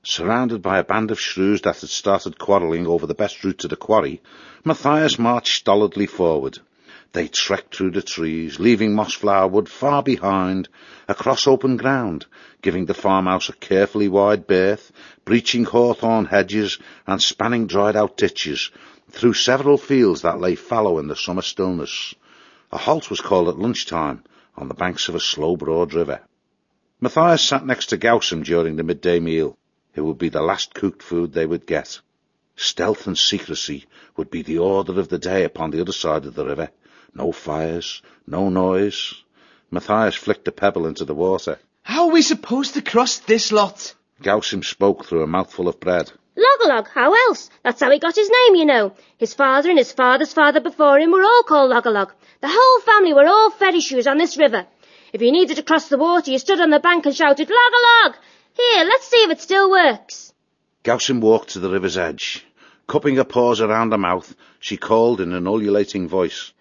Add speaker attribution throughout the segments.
Speaker 1: Surrounded by a band of shrews that had started quarrelling over the best route to the quarry, Matthias marched stolidly forward. They trekked through the trees, leaving Mossflower Wood far behind, across open ground, giving the farmhouse a carefully wide berth, breaching hawthorn hedges and spanning dried-out ditches, through several fields that lay fallow in the summer stillness. A halt was called at lunchtime, on the banks of a slow, broad river. Matthias sat next to Gaussum during the midday meal. It would be the last cooked food they would get. Stealth and secrecy would be the order of the day upon the other side of the river. No fires, no noise. Matthias flicked a pebble into the water.
Speaker 2: How are we supposed to cross this lot?
Speaker 1: Gaussum spoke through a mouthful of bread.
Speaker 3: Log-a-log, how else? That's how he got his name, you know. His father and his father's father before him were all called Log-a-log. The whole family were all ferry shoes on this river. If you needed to cross the water, you stood on the bank and shouted, Log-a-log! Here, let's see if it still works.
Speaker 1: Gaussum walked to the river's edge. Cupping her paws around her mouth, she called in an ululating voice,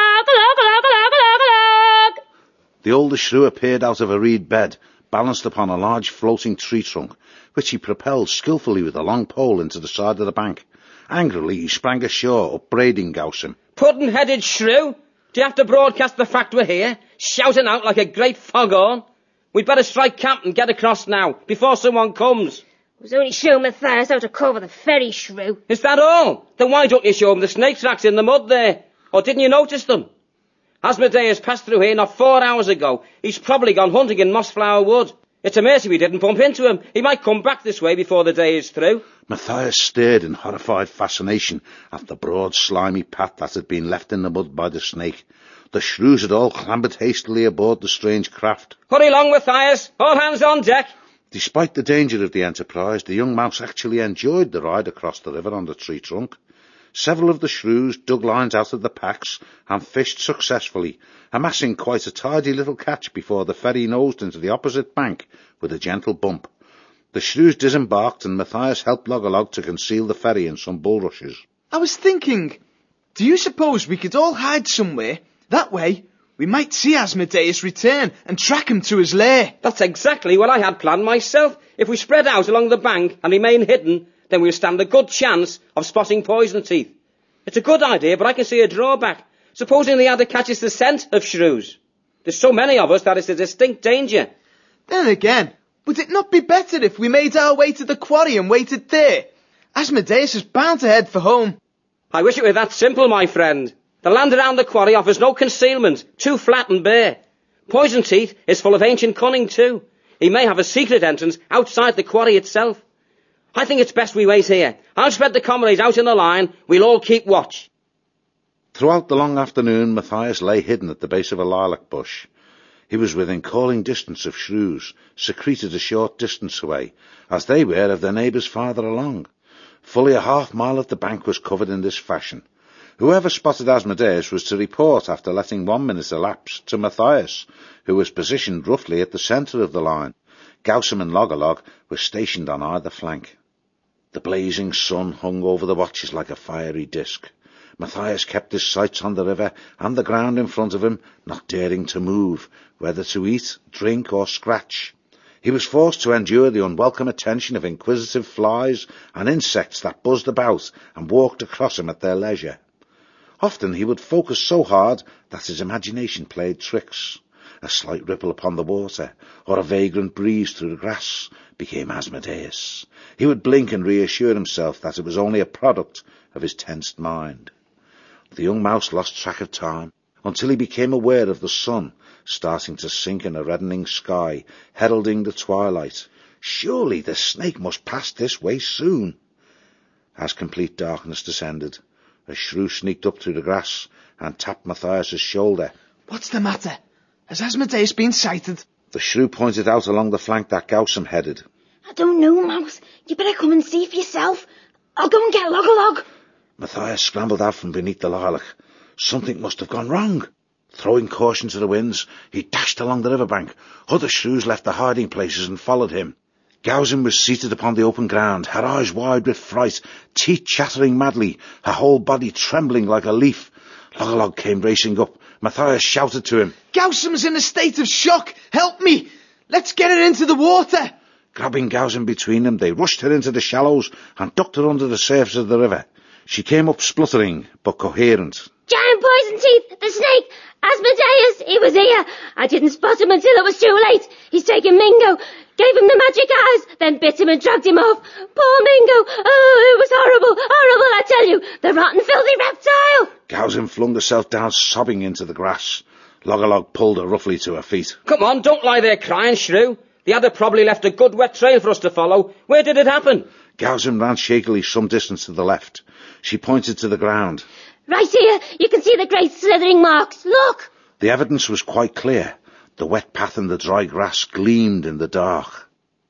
Speaker 3: Log-a-log-a-log-a-log-a-log!
Speaker 1: The oldest shrew appeared out of a reed bed, balanced upon a large floating tree trunk, which he propelled skillfully with a long pole into the side of the bank. Angrily he sprang ashore, upbraiding Gaussum.
Speaker 4: Puddin'-headed shrew! Do you have to broadcast the fact we're here, shouting out like a great foghorn? We'd better strike camp and get across now, before someone comes.
Speaker 3: It was only showing Matthias how to cover the ferry shrew.
Speaker 4: Is that all? Then why don't you show him the snake tracks in the mud there? Or didn't you notice them? Asmodeus passed through here not 4 hours ago. He's probably gone hunting in Mossflower Wood. It's a mercy we didn't bump into him. He might come back this way before the day is through.
Speaker 1: Matthias stared in horrified fascination at the broad, slimy path that had been left in the mud by the snake. The shrews had all clambered hastily aboard the strange craft.
Speaker 4: Hurry along, Matthias. All hands on deck.
Speaker 1: Despite the danger of the enterprise, the young mouse actually enjoyed the ride across the river on the tree trunk. Several of the shrews dug lines out of the packs and fished successfully, amassing quite a tidy little catch before the ferry nosed into the opposite bank with a gentle bump. The shrews disembarked and Matthias helped Log-a-log to conceal the ferry in some bulrushes.
Speaker 2: I was thinking, do you suppose we could all hide somewhere? That way, we might see Asmodeus return and track him to his lair.
Speaker 4: That's exactly what I had planned myself. If we spread out along the bank and remain hidden, then we'll stand a good chance of spotting Poison Teeth. It's a good idea, but I can see a drawback. Supposing the adder catches the scent of shrews. There's so many of us that it's a distinct danger.
Speaker 2: Then again, would it not be better if we made our way to the quarry and waited there? Asmodeus is bound to head for home.
Speaker 4: I wish it were that simple, my friend. The land around the quarry offers no concealment, too flat and bare. Poison Teeth is full of ancient cunning too. He may have a secret entrance outside the quarry itself. I think it's best we wait here. I'll spread the comrades out in a line. We'll all keep watch.
Speaker 1: Throughout the long afternoon, Matthias lay hidden at the base of a lilac bush. He was within calling distance of shrews, secreted a short distance away, as they were of their neighbours farther along. Fully a half-mile of the bank was covered in this fashion. Whoever spotted Asmodeus was to report, after letting 1 minute elapse, to Matthias, who was positioned roughly at the centre of the line. Gaussum and Log-a-log were stationed on either flank. The blazing sun hung over the watches like a fiery disk. Matthias kept his sights on the river and the ground in front of him, not daring to move, whether to eat, drink, or scratch. He was forced to endure the unwelcome attention of inquisitive flies and insects that buzzed about and walked across him at their leisure. Often he would focus so hard that his imagination played tricks. A slight ripple upon the water, or a vagrant breeze through the grass, became Asmodeus. He would blink and reassure himself that it was only a product of his tensed mind. The young mouse lost track of time, until he became aware of the sun starting to sink in a reddening sky, heralding the twilight. Surely the snake must pass this way soon. As complete darkness descended, a shrew sneaked up through the grass and tapped Matthias's shoulder.
Speaker 2: What's the matter? Has Asmodeus been sighted?
Speaker 1: The shrew pointed out along the flank that Gaussum headed.
Speaker 3: I don't know, Mouse. You better come and see for yourself. I'll go and get Log-a-log.
Speaker 1: Matthias scrambled out from beneath the lilac. Something must have gone wrong. Throwing caution to the winds, he dashed along the riverbank. Other shrews left their hiding places and followed him. Gaussum was seated upon the open ground, her eyes wide with fright, teeth chattering madly, her whole body trembling like a leaf. Log-a-log came racing up. Matthias shouted to him.
Speaker 2: Gaussum's in a state of shock. Help me! Let's get her into the water!
Speaker 1: Grabbing Gowsm between them, they rushed her into the shallows and ducked her under the surface of the river. She came up spluttering, but coherent.
Speaker 3: Giant Poison Teeth, the snake! Asmodeus, he was here! I didn't spot him until it was too late. He's taken Mingo, gave him the magic eyes, then bit him and dragged him off. Poor Mingo! Oh, it was horrible, horrible, I tell you! The rotten, filthy reptile!
Speaker 1: Gowsm flung herself down, sobbing into the grass. Loggerlog pulled her roughly to her feet.
Speaker 4: Come on, don't lie there crying, Shrew. The adder probably left a good wet trail for us to follow. Where did it happen?
Speaker 1: Gowsm ran shakily some distance to the left. She pointed to the ground.
Speaker 3: Right here, you can see the great slithering marks. Look!
Speaker 1: The evidence was quite clear. The wet path in the dry grass gleamed in the dark.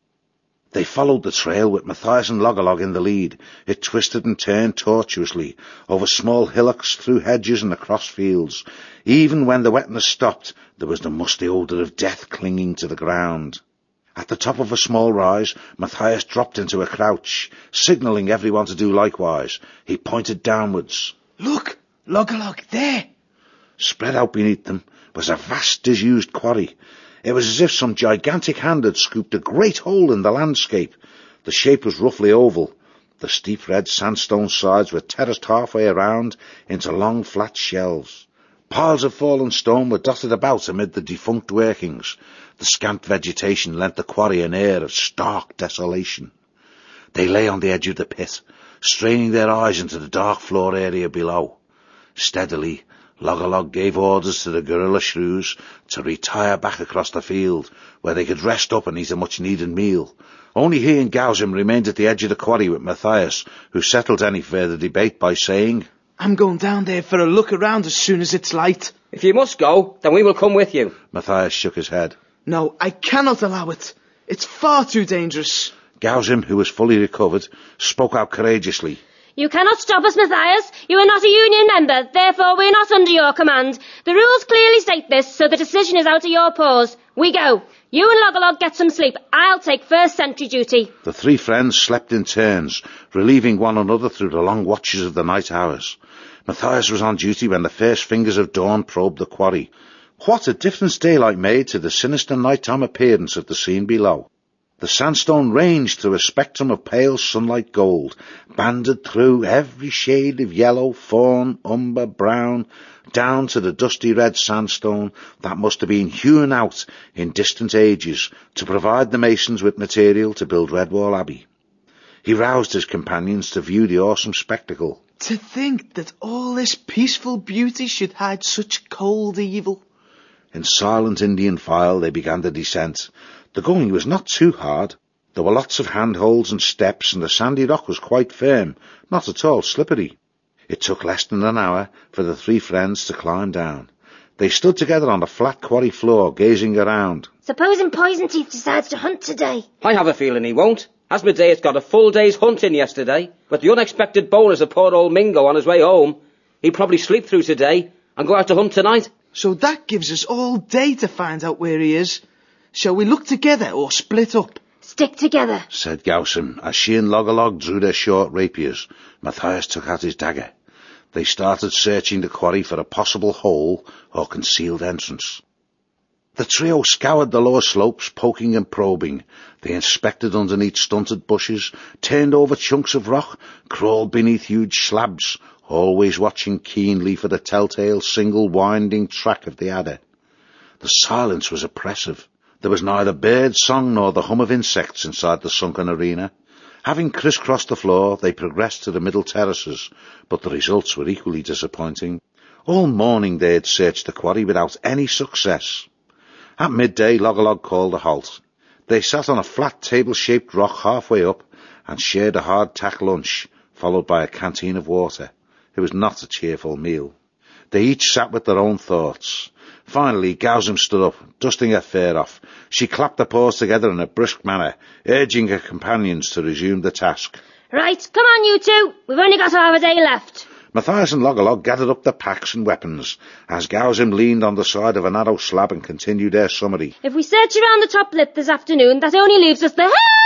Speaker 1: They followed the trail with Matthias and Loggerlog in the lead. It twisted and turned tortuously, over small hillocks, through hedges and across fields. Even when the wetness stopped, there was the musty odour of death clinging to the ground. At the top of a small rise, Matthias dropped into a crouch, signalling everyone to do likewise. He pointed downwards.
Speaker 2: Look, Loggerlog, there!
Speaker 1: Spread out beneath them was a vast disused quarry. It was as if some gigantic hand had scooped a great hole in the landscape. The shape was roughly oval. The steep red sandstone sides were terraced halfway around into long flat shelves. Piles of fallen stone were dotted about amid the defunct workings. The scant vegetation lent the quarry an air of stark desolation. They lay on the edge of the pit, straining their eyes into the dark floor area below. Steadily, Loggerlog gave orders to the gorilla shrews to retire back across the field, where they could rest up and eat a much-needed meal. Only he and Gowsm remained at the edge of the quarry with Matthias, who settled any further debate by saying,
Speaker 2: I'm going down there for a look around as soon as it's light.
Speaker 4: If you must go, then we will come with you.
Speaker 1: Matthias shook his head.
Speaker 2: No, I cannot allow it. It's far too dangerous.
Speaker 1: Gowsm, who was fully recovered, spoke out courageously.
Speaker 3: You cannot stop us, Matthias. You are not a union member, therefore we are not under your command. The rules clearly state this, so the decision is out of your paws. We go. You and Loggerlog get some sleep. I'll take first sentry duty.
Speaker 1: The three friends slept in turns, relieving one another through the long watches of the night hours. Matthias was on duty when the first fingers of dawn probed the quarry. What a difference daylight made to the sinister nighttime appearance of the scene below. The sandstone ranged through a spectrum of pale sunlight gold, banded through every shade of yellow, fawn, umber, brown, down to the dusty red sandstone that must have been hewn out in distant ages to provide the masons with material to build Redwall Abbey. He roused his companions to view the awesome spectacle.
Speaker 2: To think that all this peaceful beauty should hide such cold evil.
Speaker 1: In silent Indian file they began the descent. The going was not too hard. There were lots of handholds and steps, and the sandy rock was quite firm, not at all slippery. It took less than an hour for the three friends to climb down. They stood together on the flat quarry floor, gazing around.
Speaker 3: Supposing Poison Teeth decides to hunt today?
Speaker 4: I have a feeling he won't. Asmodeus got a full day's hunting yesterday. With the unexpected bonus of poor old Mingo on his way home, he'd probably sleep through today and go out to hunt tonight.
Speaker 2: So that gives us all day to find out where he is. Shall we look together or split up?
Speaker 3: Stick together,
Speaker 1: said Gowsm, as she and Loggerlog drew their short rapiers. Matthias took out his dagger. They started searching the quarry for a possible hole or concealed entrance. The trio scoured the lower slopes, poking and probing. They inspected underneath stunted bushes, turned over chunks of rock, crawled beneath huge slabs, always watching keenly for the telltale single winding track of the adder. The silence was oppressive. There was neither bird song nor the hum of insects inside the sunken arena. Having crisscrossed the floor, they progressed to the middle terraces, but the results were equally disappointing. All morning they had searched the quarry without any success. At midday, Loggerlog called a halt. They sat on a flat table-shaped rock halfway up and shared a hard-tack lunch, followed by a canteen of water. It was not a cheerful meal. They each sat with their own thoughts. Finally, Gowsm stood up, dusting her fur off. She clapped her paws together in a brisk manner, urging her companions to resume the task.
Speaker 3: Right, come on you two. We've only got half a day left.
Speaker 1: Matthias and Loggerlog gathered up their packs and weapons, as Gowsm leaned on the side of a narrow slab and continued their summary.
Speaker 3: If we search around the top lip this afternoon, that only leaves us the...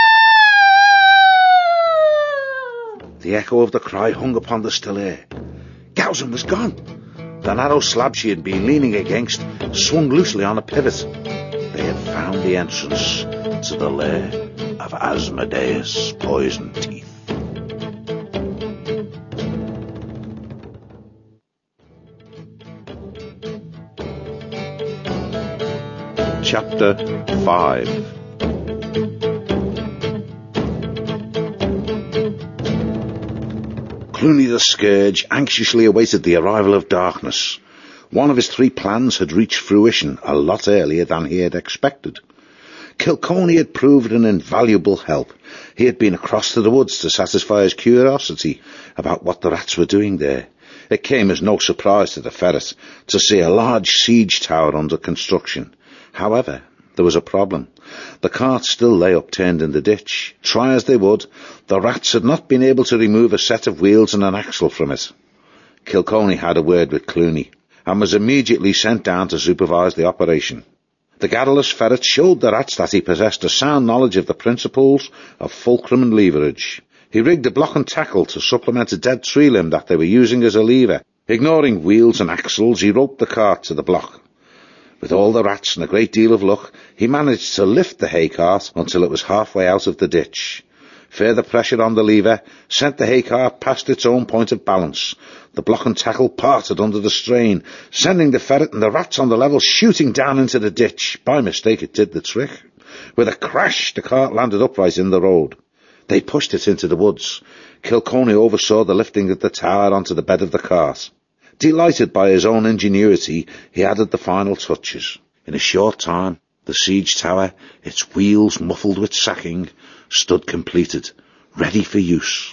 Speaker 1: The echo of the cry hung upon the still air. Gowsm was gone. The narrow slab she had been leaning against swung loosely on a pivot. They had found the entrance to the lair of Asmodeus Poison Teeth. Chapter 5. Clooney the Scourge anxiously awaited the arrival of darkness. One of his 3 plans had reached fruition a lot earlier than he had expected. Kilkenny had proved an invaluable help. He had been across to the woods to satisfy his curiosity about what the rats were doing there. It came as no surprise to the ferret to see a large siege tower under construction. However, there was a problem. The cart still lay upturned in the ditch. Try as they would, the rats had not been able to remove a set of wheels and an axle from it. Kilkenny had a word with Clooney, and was immediately sent down to supervise the operation. The garrulous ferret showed the rats that he possessed a sound knowledge of the principles of fulcrum and leverage. He rigged a block and tackle to supplement a dead tree limb that they were using as a lever. Ignoring wheels and axles, he roped the cart to the block. With all the rats and a great deal of luck, he managed to lift the hay cart until it was halfway out of the ditch. Further pressure on the lever sent the hay cart past its own point of balance. The block and tackle parted under the strain, sending the ferret and the rats on the level shooting down into the ditch. By mistake it did the trick. With a crash, the cart landed upright in the road. They pushed it into the woods. Kilkenny oversaw the lifting of the tower onto the bed of the cart. Delighted by his own ingenuity, he added the final touches. In a short time, the siege tower, its wheels muffled with sacking, stood completed, ready for use.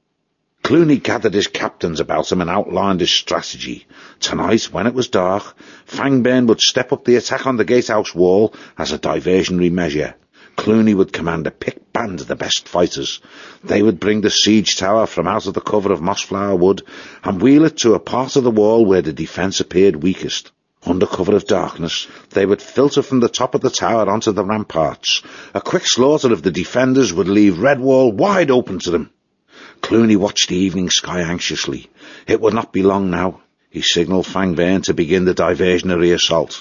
Speaker 1: Clooney gathered his captains about him and outlined his strategy. Tonight, when it was dark, Fangburn would step up the attack on the gatehouse wall as a diversionary measure. Clooney would command a picked band of the best fighters. They would bring the siege tower from out of the cover of Mossflower Wood and wheel it to a part of the wall where the defence appeared weakest. Under cover of darkness, they would filter from the top of the tower onto the ramparts. A quick slaughter of the defenders would leave Redwall wide open to them. Clooney watched the evening sky anxiously. It would not be long now. He signalled Fangburn to begin the diversionary assault.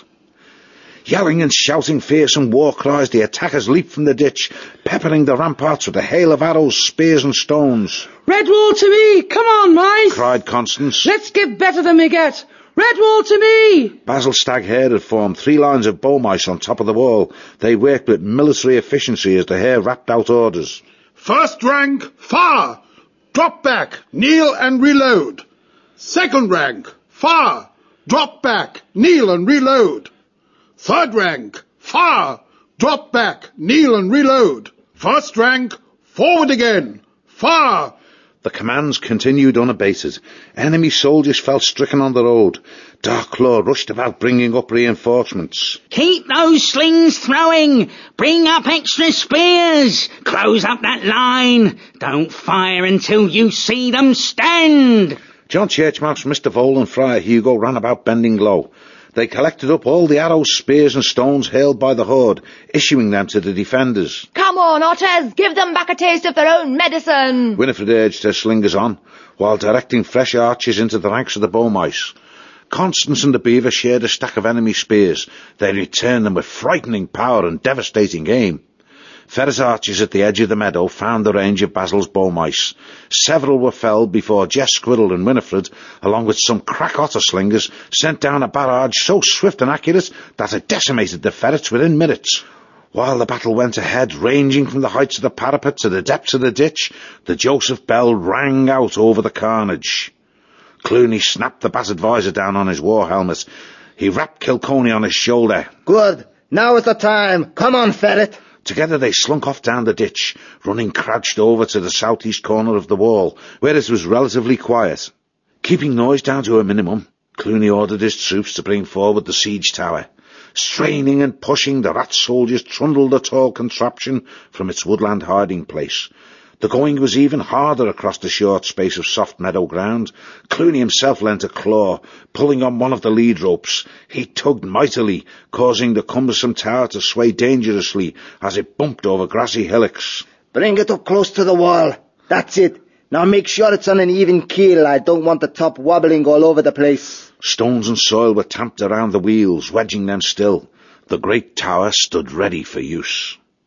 Speaker 1: Yelling and shouting fearsome war cries, the attackers leaped from the ditch, peppering the ramparts with a hail of arrows, spears and stones.
Speaker 5: "Redwall to me! Come on, mice!"
Speaker 1: cried Constance.
Speaker 5: "Let's get better than we get! Redwall to me!"
Speaker 1: Basil Staghare had formed 3 lines of bow mice on top of the wall. They worked with military efficiency as the hare rapped out orders.
Speaker 6: First rank, fire! Drop back, kneel and reload. Second rank, fire! Drop back, kneel and reload. Third rank, fire! Drop back, kneel and reload. First rank, forward again, fire!
Speaker 1: The commands continued unabated. Enemy soldiers fell stricken on the road. Darklaw rushed about bringing up reinforcements.
Speaker 7: "Keep those slings throwing! Bring up extra spears! Close up that line! Don't fire until you see them stand!"
Speaker 1: John Churchmouse, Mr. Vole and Friar Hugo ran about bending low. They collected up all the arrows, spears and stones hailed by the horde, issuing them to the defenders.
Speaker 8: "Come on, otters, give them back a taste of their own medicine!"
Speaker 1: Winifred urged her slingers on, while directing fresh archers into the ranks of the bow mice. Constance and the beaver shared a stack of enemy spears. They returned them with frightening power and devastating aim. Ferret archers at the edge of the meadow found the range of Basil's bow mice. Several were felled before Jess Squirrel and Winifred, along with some crack otter slingers, sent down a barrage so swift and accurate that it decimated the ferrets within minutes. While the battle went ahead, ranging from the heights of the parapet to the depths of the ditch, the Joseph bell rang out over the carnage. Clooney snapped the bat advisor down on his war helmet. He rapped Kilkenny on his shoulder.
Speaker 9: "Good. Now is the time. Come on, ferret."
Speaker 1: Together they slunk off down the ditch, running crouched over to the southeast corner of the wall, where it was relatively quiet. Keeping noise down to a minimum, Clooney ordered his troops to bring forward the siege tower. Straining and pushing, the rat soldiers trundled the tall contraption from its woodland hiding place. The going was even harder across the short space of soft meadow ground. Clooney himself lent a claw, pulling on one of the lead ropes. He tugged mightily, causing the cumbersome tower to sway dangerously as it bumped over grassy hillocks.
Speaker 9: "Bring it up close to the wall. That's it. Now make sure it's on an even keel. I don't want the top wobbling all over the place."
Speaker 1: Stones and soil were tamped around the wheels, wedging them still. The great tower stood ready for use.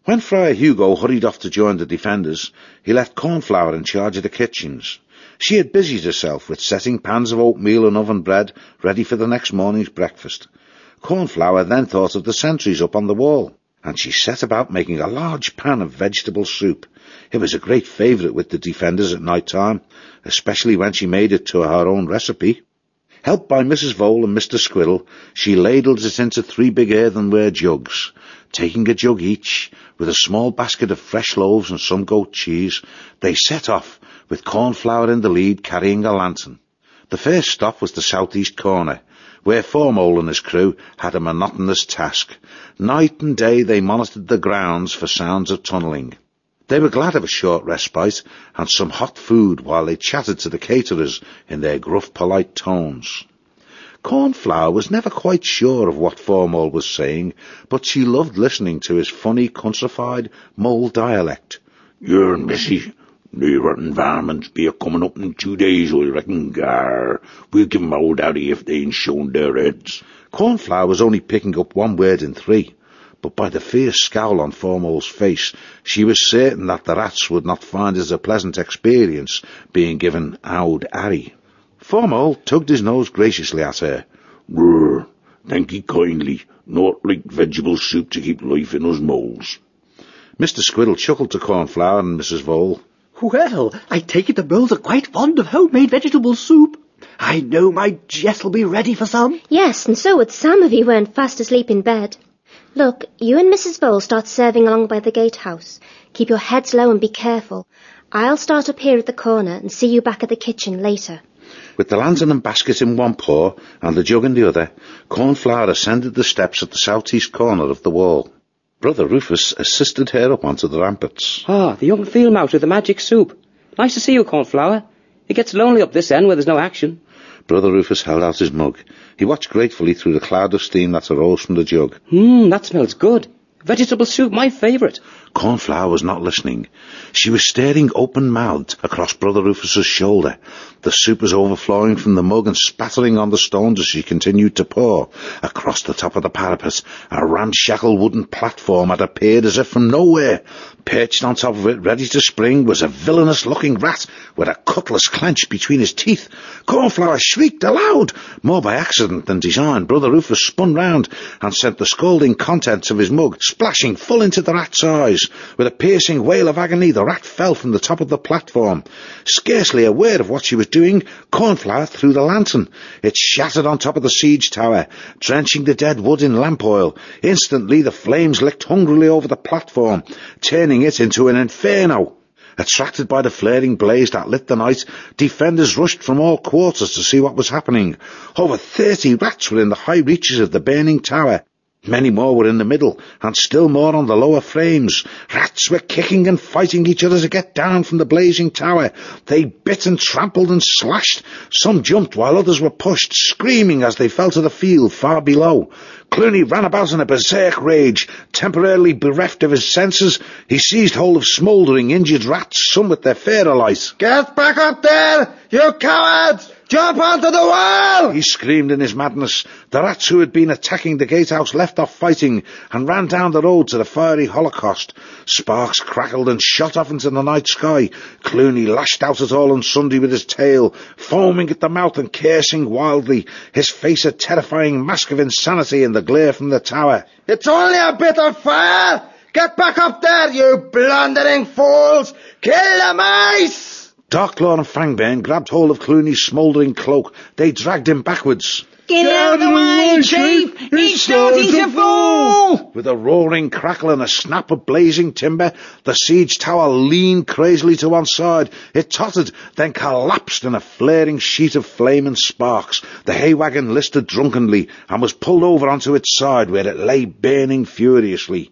Speaker 1: When Friar Hugo hurried off to join the defenders, he left Cornflower in charge of the kitchens. She had busied herself with setting pans of oatmeal and oven bread ready for the next morning's breakfast. Cornflower then thought of the sentries up on the wall, and she set about making a large pan of vegetable soup. It was a great favourite with the defenders at night time, especially when she made it to her own recipe. Helped by Mrs. Vole and Mr. Squirrel, she ladled it into 3 big earthenware jugs. Taking a jug each, with a small basket of fresh loaves and some goat cheese, they set off, with Cornflower in the lead carrying a lantern. The first stop was the southeast corner, where Formole and his crew had a monotonous task. Night and day they monitored the grounds for sounds of tunnelling. They were glad of a short respite and some hot food while they chatted to the caterers in their gruff, polite tones. Cornflower was never quite sure of what Formole was saying, but she loved listening to his funny, countrified mole dialect.
Speaker 10: "Yer, missy, the rotten varmints be a-comin' up in 2 days, I reckon, gar. We'll give 'em old Addy if they ain't shown their heads."
Speaker 1: Cornflower was only picking up 1 word in 3, but by the fierce scowl on Formole's face, she was certain that the rats would not find it a pleasant experience being given "Owd Harry." Formole tugged his nose graciously at her.
Speaker 10: "Brr, thank ye kindly. Not like vegetable soup to keep life in us moles."
Speaker 1: Mr. Squirrel chuckled to Cornflower and Mrs. Vole.
Speaker 11: "Well, I take it the moles are quite fond of homemade vegetable soup. I know my Jess will be ready for some."
Speaker 3: Yes, and so would Sam if he weren't fast asleep in bed. Look, you and Mrs. Vole start serving along by the gatehouse. Keep your heads low and be careful. I'll start up here at the corner and see you back at the kitchen later.
Speaker 1: With the lantern and basket in one paw and the jug in the other, Cornflower ascended the steps at the southeast corner of the wall. Brother Rufus assisted her up onto the ramparts.
Speaker 4: "Ah, the young field mouse with the magic soup. Nice to see you, Cornflower. It gets lonely up this end where there's no action."
Speaker 1: Brother Rufus held out his mug. He watched gratefully through the cloud of steam that arose from the jug.
Speaker 4: That smells good. Vegetable soup, my favourite."
Speaker 1: Cornflower was not listening. She was staring open-mouthed across Brother Rufus's shoulder. The soup was overflowing from the mug and spattering on the stones as she continued to pour. Across the top of the parapet, a ramshackle wooden platform had appeared as if from nowhere. Perched on top of it, ready to spring, was a villainous-looking rat with a cutlass clenched between his teeth. Cornflower shrieked aloud. More by accident than design, Brother Rufus spun round and sent the scalding contents of his mug splashing full into the rat's eyes. With a piercing wail of agony, the rat fell from the top of the platform. Scarcely aware of what she was doing, Cornflower threw the lantern. It shattered on top of the siege tower, drenching the dead wood in lamp oil. Instantly the flames licked hungrily over the platform, turning it into an inferno. Attracted by the flaring blaze that lit the night, defenders rushed from all quarters to see what was happening. Over 30 rats were in the high reaches of the burning tower. Many more were in the middle, and still more on the lower frames. Rats were kicking and fighting each other to get down from the blazing tower. They bit and trampled and slashed. Some jumped while others were pushed, screaming as they fell to the field far below. Clooney ran about in a berserk rage. Temporarily bereft of his senses, he seized hold of smouldering, injured rats, some with their fur alight.
Speaker 9: "Get back up there, you cowards! Jump onto the wall!"
Speaker 1: he screamed in his madness. The rats who had been attacking the gatehouse left off fighting and ran down the road to the fiery holocaust. Sparks crackled and shot off into the night sky. Clooney lashed out at all and sundry with his tail, foaming at the mouth and cursing wildly, his face a terrifying mask of insanity in the glare from the tower.
Speaker 9: "It's only a bit of fire! Get back up there, you blundering fools! Kill the mice!"
Speaker 1: Darklaw and Fangburn grabbed hold of Clooney's smouldering cloak. They dragged him backwards.
Speaker 7: "Get out of the way, Chief! He's starting to fall!"
Speaker 1: With a roaring crackle and a snap of blazing timber, the siege tower leaned crazily to one side. It tottered, then collapsed in a flaring sheet of flame and sparks. The hay wagon listed drunkenly and was pulled over onto its side, where it lay burning furiously.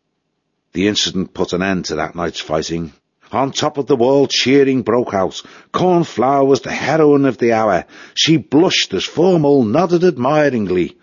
Speaker 1: The incident put an end to that night's fighting. On top of the wall, cheering broke out. Cornflower was the heroine of the hour. She blushed as Formole nodded admiringly.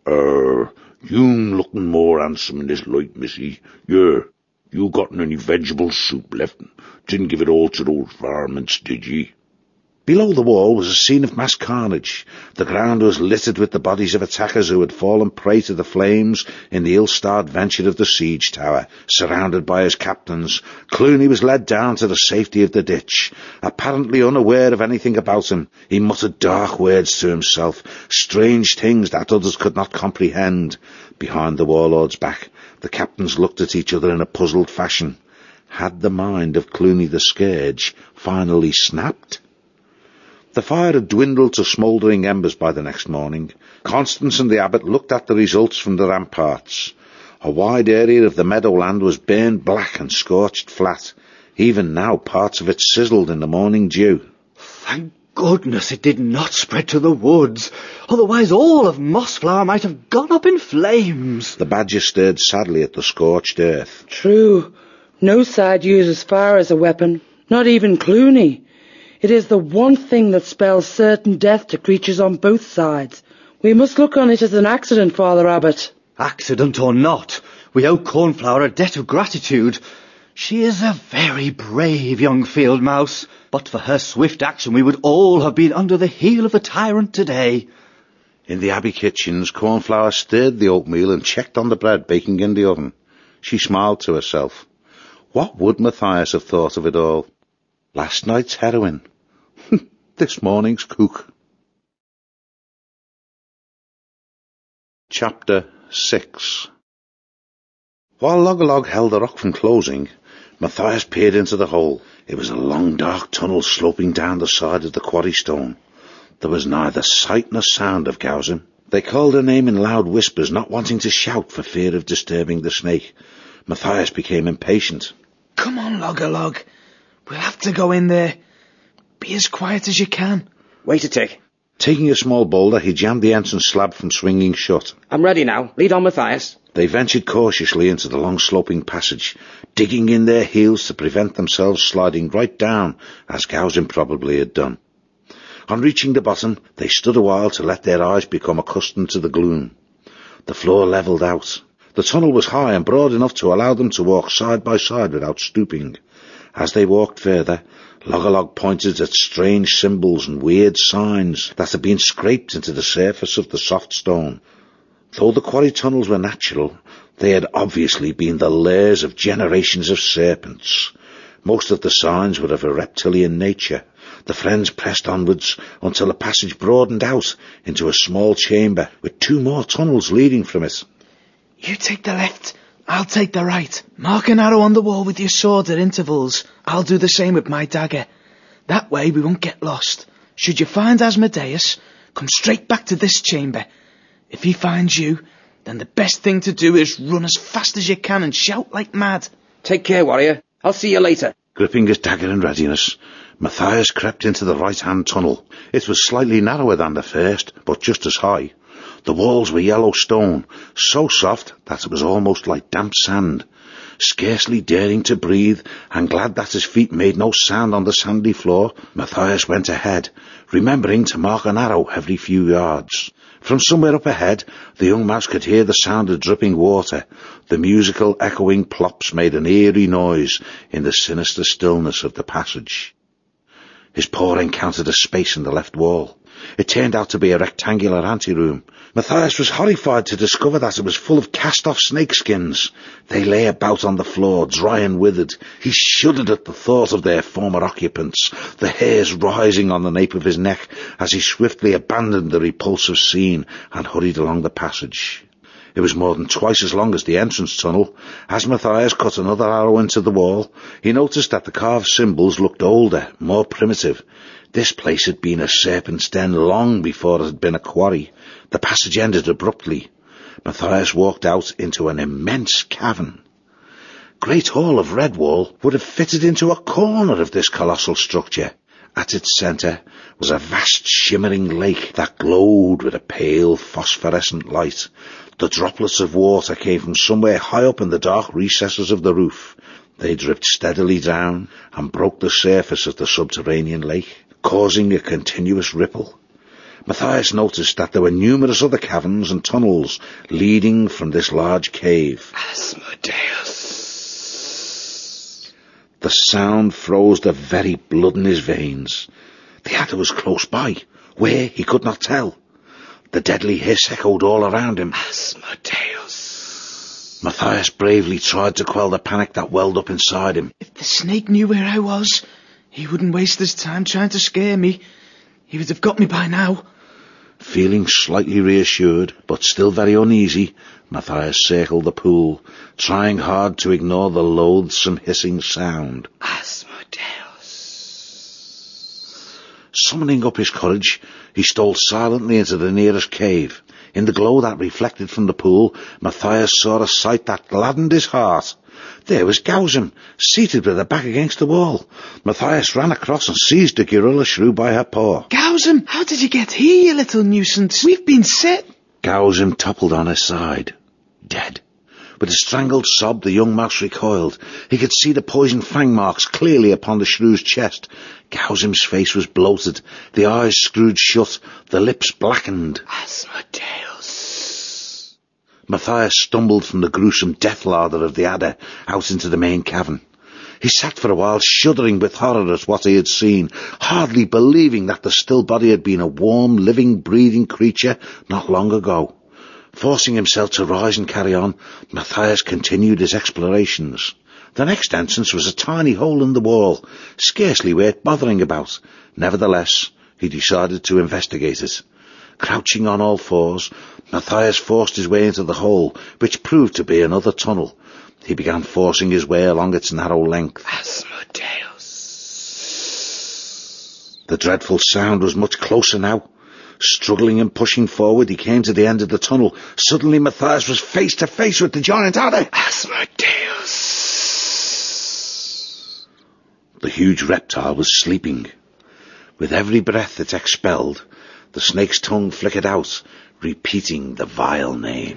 Speaker 10: You looking more handsome in this light, missy. Yeah, you gotten any vegetable soup left? Didn't give it all to those varmints, did ye?"
Speaker 1: Below the wall was a scene of mass carnage. The ground was littered with the bodies of attackers who had fallen prey to the flames in the ill-starred venture of the siege tower. Surrounded by his captains, Cluny was led down to the safety of the ditch. Apparently unaware of anything about him, he muttered dark words to himself, strange things that others could not comprehend. Behind the warlord's back, the captains looked at each other in a puzzled fashion. Had the mind of Cluny the Scourge finally snapped? The fire had dwindled to smouldering embers by the next morning. Constance and the abbot looked at the results from the ramparts. A wide area of the meadowland was burned black and scorched flat. Even now parts of it sizzled in the morning dew.
Speaker 11: Thank goodness it did not spread to the woods. Otherwise all of Mossflower might have gone up in flames.
Speaker 1: The badger stared sadly at the scorched earth.
Speaker 5: True. No side uses fire as a weapon, not even Cluny. It is the one thing that spells certain death to creatures on both sides. We must look on it as an accident, Father Abbot.
Speaker 11: Accident or not, we owe Cornflower a debt of gratitude. She is a very brave young field mouse. But for her swift action, we would all have been under the heel of the tyrant today.
Speaker 1: In the abbey kitchens, Cornflower stirred the oatmeal and checked on the bread baking in the oven. She smiled to herself. What would Matthias have thought of it all? Last night's heroine. This morning's cook. Chapter 6. While Loggerlog held the rock from closing, Matthias peered into the hole. It was a long dark tunnel sloping down the side of the quarry stone. There was neither sight nor sound of Gausim. They called her name in loud whispers, not wanting to shout for fear of disturbing the snake. Matthias became impatient.
Speaker 2: Come on, Loggerlog. We'll have to go in there. Be as quiet as you can.
Speaker 4: Wait a tick.
Speaker 1: Taking a small boulder, he jammed the entrance slab from swinging shut.
Speaker 4: I'm ready now. Lead on, Matthias.
Speaker 1: They ventured cautiously into the long sloping passage, digging in their heels to prevent themselves sliding right down, as Gausim probably had done. On reaching the bottom, they stood a while to let their eyes become accustomed to the gloom. The floor levelled out. The tunnel was high and broad enough to allow them to walk side by side without stooping. As they walked further, Loggerlog pointed at strange symbols and weird signs that had been scraped into the surface of the soft stone. Though the quarry tunnels were natural, they had obviously been the lairs of generations of serpents. Most of the signs were of a reptilian nature. The friends pressed onwards until the passage broadened out into a small chamber with 2 more tunnels leading from it.
Speaker 2: You take the left, I'll take the right. Mark an arrow on the wall with your sword at intervals. I'll do the same with my dagger. That way we won't get lost. Should you find Asmodeus, come straight back to this chamber. If he finds you, then the best thing to do is run as fast as you can and shout like mad.
Speaker 4: Take care, warrior. I'll see you later.
Speaker 1: Gripping his dagger in readiness, Matthias crept into the right-hand tunnel. It was slightly narrower than the first, but just as high. The walls were yellow stone, so soft that it was almost like damp sand. Scarcely daring to breathe, and glad that his feet made no sound on the sandy floor, Matthias went ahead, remembering to mark an arrow every few yards. From somewhere up ahead, the young mouse could hear the sound of dripping water. The musical, echoing plops made an eerie noise in the sinister stillness of the passage. His paw encountered a space in the left wall. It turned out to be a rectangular anteroom. Matthias was horrified to discover that it was full of cast-off snakeskins. They lay about on the floor, dry and withered. He shuddered at the thought of their former occupants, the hairs rising on the nape of his neck as he swiftly abandoned the repulsive scene and hurried along the passage. It was more than twice as long as the entrance tunnel. As Matthias cut another arrow into the wall, he noticed that the carved symbols looked older, more primitive. This place had been a serpent's den long before it had been a quarry. The passage ended abruptly. Matthias walked out into an immense cavern. Great Hall of Redwall would have fitted into a corner of this colossal structure. At its centre was a vast shimmering lake that glowed with a pale phosphorescent light. The droplets of water came from somewhere high up in the dark recesses of the roof. They dripped steadily down and broke the surface of the subterranean lake, causing a continuous ripple. Matthias noticed that there were numerous other caverns and tunnels leading from this large cave.
Speaker 11: Asmodeus.
Speaker 1: The sound froze the very blood in his veins. The adder was close by. Where, he could not tell. The deadly hiss echoed all around him.
Speaker 2: Asmodeus!
Speaker 1: Matthias bravely tried to quell the panic that welled up inside him.
Speaker 2: If the snake knew where I was, he wouldn't waste his time trying to scare me. He would have got me by now.
Speaker 1: Feeling slightly reassured, but still very uneasy, Matthias circled the pool, trying hard to ignore the loathsome hissing sound.
Speaker 2: Asmodeus!
Speaker 1: Summoning up his courage, he stole silently into the nearest cave. In the glow that reflected from the pool, Matthias saw a sight that gladdened his heart. There was Gausim, seated with her back against the wall. Matthias ran across and seized the gorilla shrew by her paw.
Speaker 2: Gausim, how did you get here, you little nuisance? We've been set.
Speaker 1: Gausim toppled on his side, dead. With a strangled sob, the young mouse recoiled. He could see the poison fang marks clearly upon the shrew's chest. Gausim's face was bloated, the eyes screwed shut, the lips blackened.
Speaker 2: Asmodeus!
Speaker 1: Matthias stumbled from the gruesome death lather of the adder out into the main cavern. He sat for a while, shuddering with horror at what he had seen, hardly believing that the still body had been a warm, living, breathing creature not long ago. Forcing himself to rise and carry on, Matthias continued his explorations. The next entrance was a tiny hole in the wall, scarcely worth bothering about. Nevertheless, he decided to investigate it. Crouching on all fours, Matthias forced his way into the hole, which proved to be another tunnel. He began forcing his way along its narrow length.
Speaker 2: Asmodeus!
Speaker 1: The dreadful sound was much closer now. Struggling and pushing forward, he came to the end of the tunnel. Suddenly Matthias was face to face with the giant adder.
Speaker 2: Asmodeus!
Speaker 1: The huge reptile was sleeping. With every breath it expelled, the snake's tongue flickered out, repeating the vile name.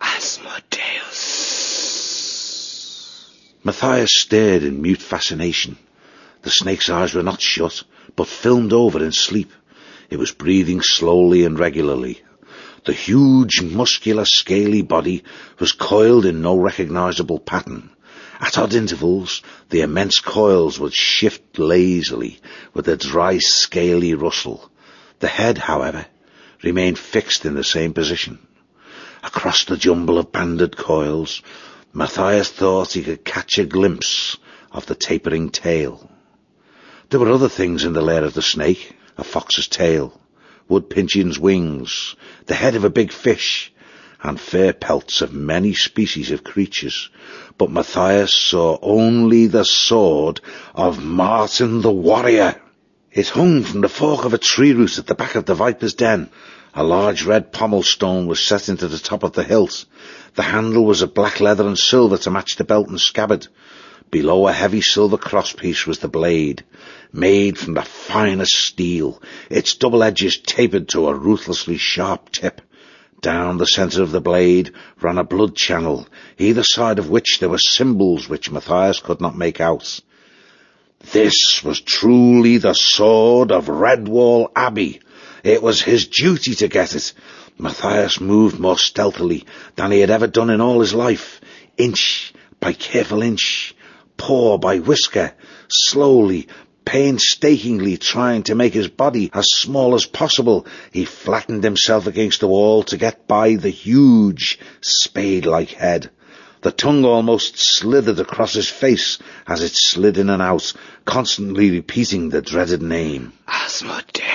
Speaker 2: Asmodeus!
Speaker 1: Matthias stared in mute fascination. The snake's eyes were not shut, but filmed over in sleep. It was breathing slowly and regularly. The huge, muscular, scaly body was coiled in no recognizable pattern. At odd intervals, the immense coils would shift lazily with a dry, scaly rustle. The head, however, remained fixed in the same position. Across the jumble of banded coils, Matthias thought he could catch a glimpse of the tapering tail. There were other things in the lair of the snake. A fox's tail, wood pigeon's wings, the head of a big fish, and fur pelts of many species of creatures. But Matthias saw only the sword of Martin the warrior. It hung from the fork of a tree root at the back of the viper's den. A large red pommel stone was set into the top of the hilt. The handle was of black leather and silver to match the belt and scabbard. Below a heavy silver crosspiece was the blade, made from the finest steel, its double edges tapered to a ruthlessly sharp tip. Down the centre of the blade ran a blood channel, either side of which there were symbols which Matthias could not make out. This was truly the sword of Redwall Abbey. It was his duty to get it. Matthias moved more stealthily than he had ever done in all his life, inch by careful inch, paw by whisker, slowly, painstakingly trying to make his body as small as possible. He flattened himself against the wall to get by the huge, spade-like head. The tongue almost slithered across his face as it slid in and out, constantly repeating the dreaded name.
Speaker 2: Asmodeus!